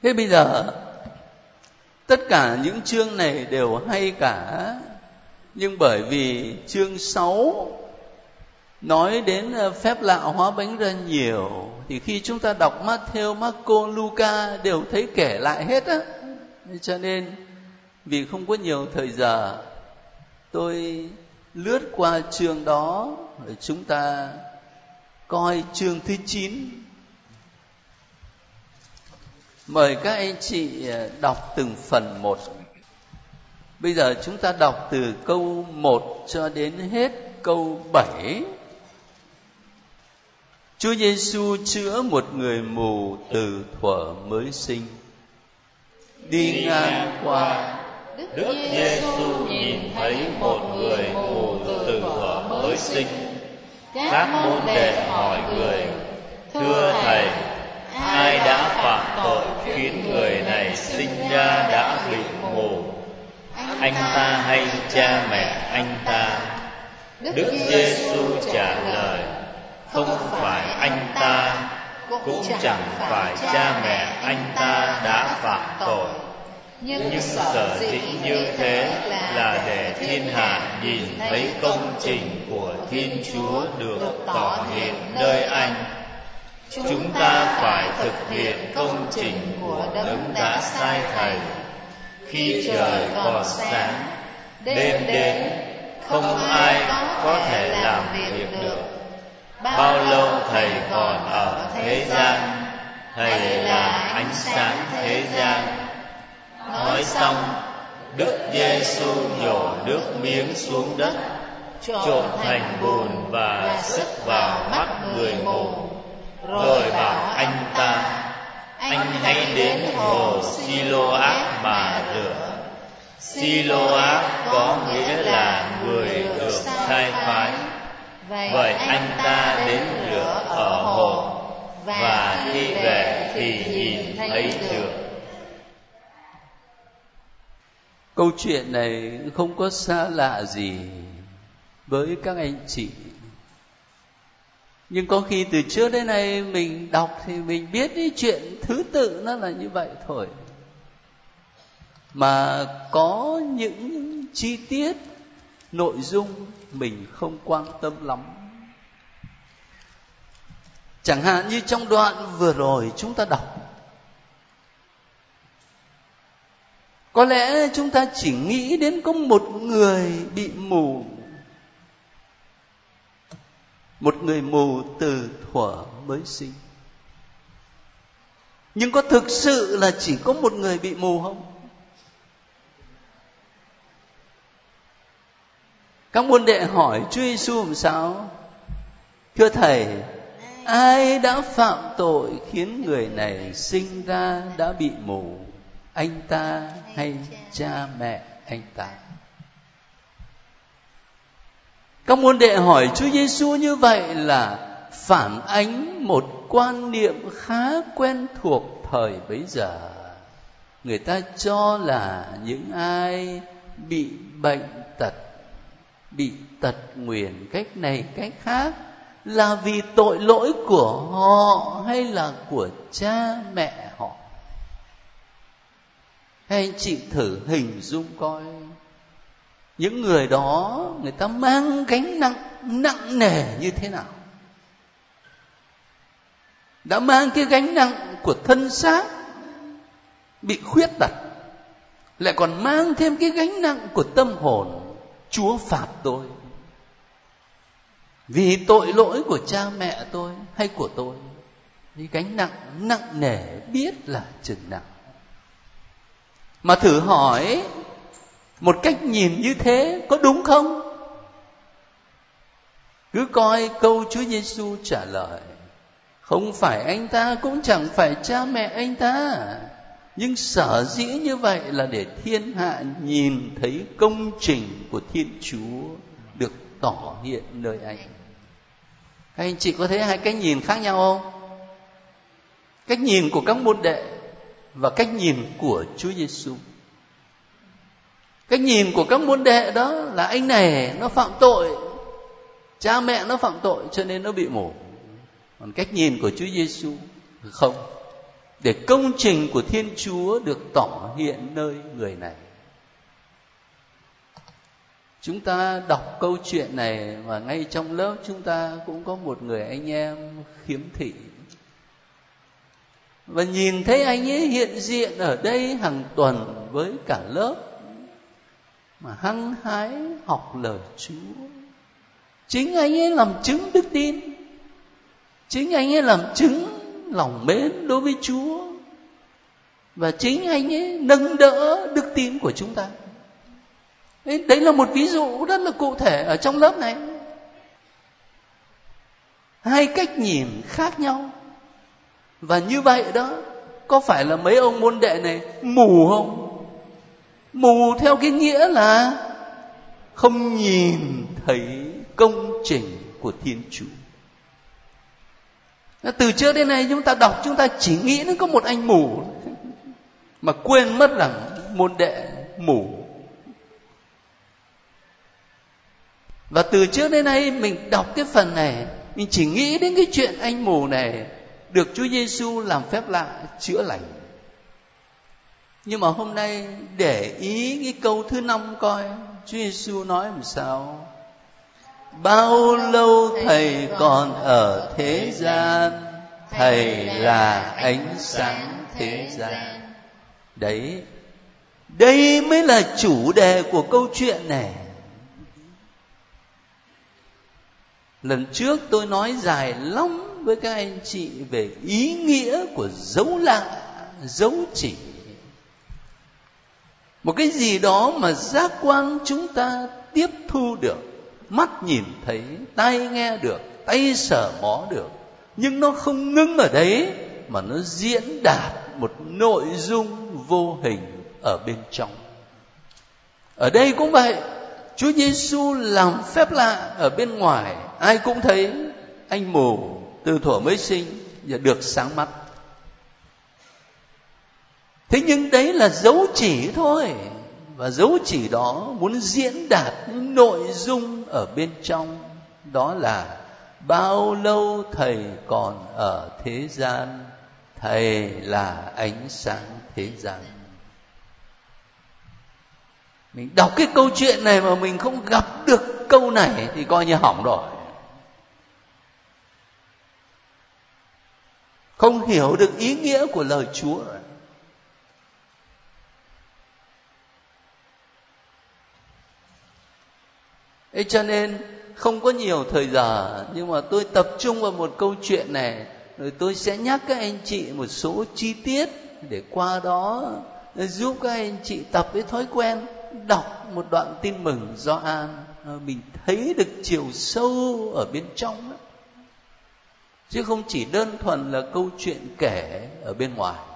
Thế bây giờ tất cả những chương này đều hay cả, nhưng bởi vì chương 6 nói đến phép lạ hóa bánh ra nhiều, thì khi chúng ta đọc Matthew, Marco, Luca đều thấy kể lại hết á. Cho nên vì không có nhiều thời giờ, tôi lướt qua chương đó, rồi chúng ta coi chương thứ 9. Mời các anh chị đọc từng phần một. Bây giờ chúng ta đọc từ câu 1 cho đến hết câu 7. Chúa Giêsu chữa một người mù từ thuở mới sinh. Đi ngang qua, Đức Giêsu nhìn thấy một người mù từ thuở mới sinh. Các môn đệ hỏi người: Thưa Thầy, ai đã phạm tội khiến người này sinh ra đã bị mù? Anh ta hay cha mẹ anh ta? Đức Giêsu trả lời: Không phải anh ta, cũng chẳng phải cha mẹ anh ta đã phạm tội, nhưng sở dĩ như thế là để thiên hạ nhìn thấy công trình của Thiên Chúa được tỏ hiện nơi anh. Chúng ta phải thực hiện công trình của Đấng đã sai Thầy. Khi trời còn sáng, đêm đến, không ai có thể làm việc được. Bao lâu Thầy còn ở thế gian, Thầy là ánh sáng thế gian. Nói xong, Đức Giêsu nhổ nước miếng xuống đất, trộn thành bùn và sức vào mắt người mù, rồi bảo anh ta: Anh hãy đến hồ Siloác mà rửa. Siloác có nghĩa là người được khai phái. Vậy anh ta đến rửa ở hồ, và khi về thì nhìn thấy được. câu chuyện này không có xa lạ gì với các anh chị. Nhưng có khi từ trước đến nay mình đọc thì mình biết cái chuyện thứ tự nó là như vậy thôi. Mà có những chi tiết, nội dung mình không quan tâm lắm. Chẳng hạn như trong đoạn vừa rồi chúng ta đọc, có lẽ chúng ta chỉ nghĩ đến có một người bị mù, một người mù từ thuở mới sinh. Nhưng có thực sự là chỉ có một người bị mù không? Các môn đệ hỏi Chúa Giêsu làm sao? Thưa Thầy, ai đã phạm tội khiến người này sinh ra đã bị mù? Anh ta hay cha mẹ anh ta? Các môn đệ hỏi Chúa Giêsu như vậy là phản ánh một quan niệm khá quen thuộc thời bấy giờ. Người ta cho là những ai bị bệnh tật, bị tật nguyền cách này cách khác là vì tội lỗi của họ hay là của cha mẹ họ. Hay anh chị thử hình dung coi, những người đó người ta mang gánh nặng nề như thế nào? Đã mang cái gánh nặng của thân xác bị khuyết tật, lại còn mang thêm cái gánh nặng của tâm hồn. Chúa phạt tôi vì tội lỗi của cha mẹ tôi hay của tôi. Cái gánh nặng nề biết là chừng nào. Mà thử hỏi, một cách nhìn như thế có đúng không? Cứ coi câu Chúa Giêsu trả lời: không phải anh ta, cũng chẳng phải cha mẹ anh ta, nhưng sở dĩ như vậy là để thiên hạ nhìn thấy công trình của Thiên Chúa được tỏ hiện nơi anh. Các anh chị có thấy hai cách nhìn khác nhau không? Cách nhìn của các môn đệ và cách nhìn của Chúa Giêsu. Cách nhìn của các môn đệ đó là anh này nó phạm tội, cha mẹ nó phạm tội cho nên nó bị mù. Còn cách nhìn của Chúa Giêsu không. để công trình của Thiên Chúa được tỏ hiện nơi người này. Chúng ta đọc câu chuyện này và ngay trong lớp chúng ta cũng có một người anh em khiếm thị. Và nhìn thấy anh ấy hiện diện ở đây hàng tuần với cả lớp mà hăng hái học lời Chúa. Chính anh ấy làm chứng đức tin, chính anh ấy làm chứng lòng mến đối với Chúa, và chính anh ấy nâng đỡ đức tin của chúng ta. Đấy là một ví dụ rất là cụ thể ở trong lớp này. Hai cách nhìn khác nhau. Và như vậy đó, có phải là mấy ông môn đệ này mù không? Mù theo cái nghĩa là không nhìn thấy công trình của Thiên Chúa. Từ trước đến nay chúng ta đọc, chúng ta chỉ nghĩ đến có một anh mù, mà quên mất rằng môn đệ mù. Và từ trước đến nay mình đọc cái phần này, mình chỉ nghĩ đến cái chuyện anh mù này được Chúa Giêsu làm phép lạ chữa lành. Nhưng mà hôm nay để ý cái câu thứ 5 coi, Chúa Giêsu nói làm sao? Bao lâu Thầy còn ở thế gian, Thầy là ánh sáng thế gian. Đấy, đây mới là chủ đề của câu chuyện này. Lần trước tôi nói dài lắm với các anh chị về ý nghĩa của dấu lạ, dấu chỉ. Một cái gì đó mà giác quan chúng ta tiếp thu được, mắt nhìn thấy, tai nghe được, tay sờ mó được. Nhưng nó không ngưng ở đấy, mà nó diễn đạt một nội dung vô hình ở bên trong. Ở đây cũng vậy, Chúa Giêsu làm phép lạ ở bên ngoài, ai cũng thấy. Anh mù từ thuở mới sinh giờ được sáng mắt. Thế nhưng đấy là dấu chỉ thôi, và dấu chỉ đó muốn diễn đạt những nội dung ở bên trong. Đó là bao lâu Thầy còn ở thế gian, Thầy là ánh sáng thế gian. Mình đọc cái câu chuyện này mà mình không gặp được câu này thì coi như hỏng rồi. Không hiểu được ý nghĩa của lời Chúa rồi. Thế cho nên không có nhiều thời giờ, nhưng mà tôi tập trung vào một câu chuyện này, rồi tôi sẽ nhắc các anh chị một số chi tiết để qua đó giúp các anh chị tập cái thói quen đọc một đoạn tin mừng Gioan, mình thấy được chiều sâu ở bên trong đó. Chứ không chỉ đơn thuần là câu chuyện kể ở bên ngoài.